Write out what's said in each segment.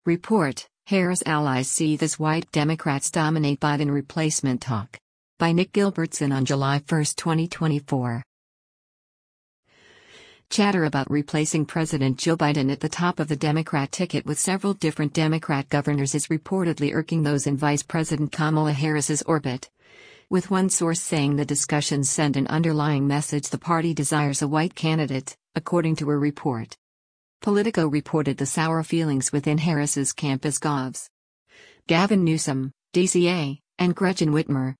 Report: Harris allies seethe as white Democrats dominate Biden replacement talk. By Nick Gilbertson on July 1, 2024. Chatter about replacing President Joe Biden at the top of the Democrat ticket with several different Democrat governors is reportedly irking those in Vice President Kamala Harris's orbit, with one source saying the discussions send an underlying message the party desires a white candidate, according to a report. Politico reported the sour feelings within Harris's camp as Govs. Gavin Newsom, DCA, and Gretchen Whitmer,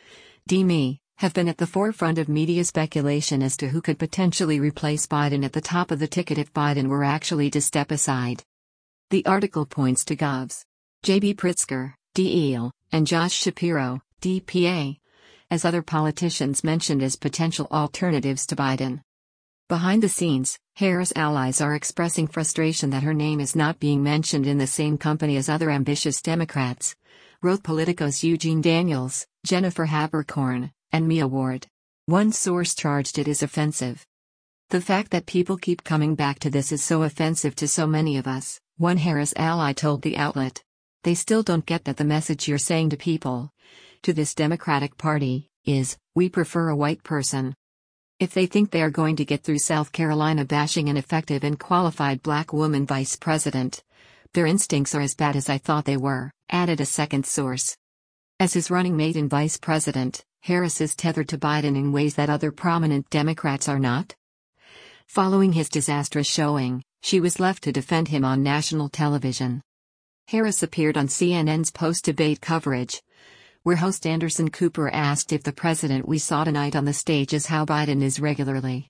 DME, have been at the forefront of media speculation as to who could potentially replace Biden at the top of the ticket if Biden were actually to step aside. The article points to Govs. J.B. Pritzker, DEL, and Josh Shapiro, DPA, as other politicians mentioned as potential alternatives to Biden. Behind the scenes, Harris allies are expressing frustration that her name is not being mentioned in the same company as other ambitious Democrats, wrote Politico's Eugene Daniels, Jennifer Haberkorn, and Mia Ward. One source charged it as offensive. The fact that people keep coming back to this is so offensive to so many of us, one Harris ally told the outlet. They still don't get that the message you're saying to people, to this Democratic Party, is, we prefer a white person. If they think they are going to get through South Carolina bashing an effective and qualified black woman vice president, their instincts are as bad as I thought they were, added a second source. As his running mate and vice president, Harris is tethered to Biden in ways that other prominent Democrats are not. Following his disastrous showing, she was left to defend him on national television. Harris appeared on CNN's post-debate coverage, where host Anderson Cooper asked if the president we saw tonight on the stage is how Biden is regularly.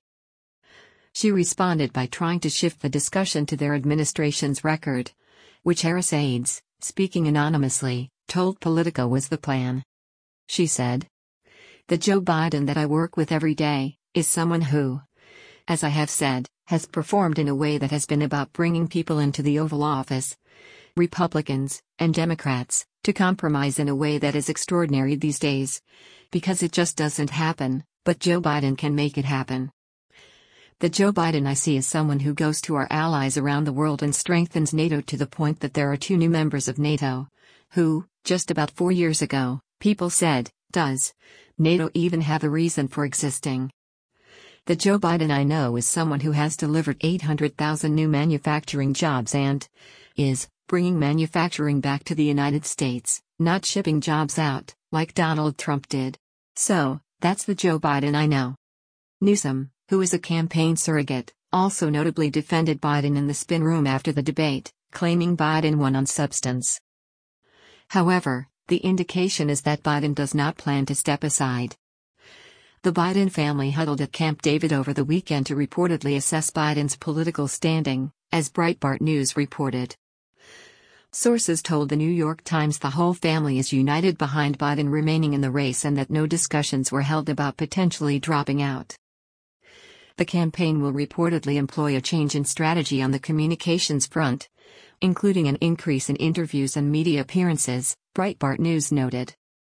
She responded by trying to shift the discussion to their administration's record, which Harris aides, speaking anonymously, told Politico was the plan. She said, "The Joe Biden that I work with every day is someone who, as I have said, has performed in a way that has been about bringing people into the Oval Office, Republicans and Democrats, to compromise in a way that is extraordinary these days, because it just doesn't happen, but Joe Biden can make it happen. The Joe Biden I see is someone who goes to our allies around the world and strengthens NATO to the point that there are 2 new members of NATO, who, just about 4 years ago, people said, does NATO even have a reason for existing? The Joe Biden I know is someone who has delivered 800,000 new manufacturing jobs and is bringing manufacturing back to the United States, not shipping jobs out, like Donald Trump did. So, that's the Joe Biden I know." Newsom, who is a campaign surrogate, also notably defended Biden in the spin room after the debate, claiming Biden won on substance. However, the indication is that Biden does not plan to step aside. The Biden family huddled at Camp David over the weekend to reportedly assess Biden's political standing, as Breitbart News reported. Sources told the New York Times the whole family is united behind Biden remaining in the race and that no discussions were held about potentially dropping out. The campaign will reportedly employ a change in strategy on the communications front, including an increase in interviews and media appearances, Breitbart News noted.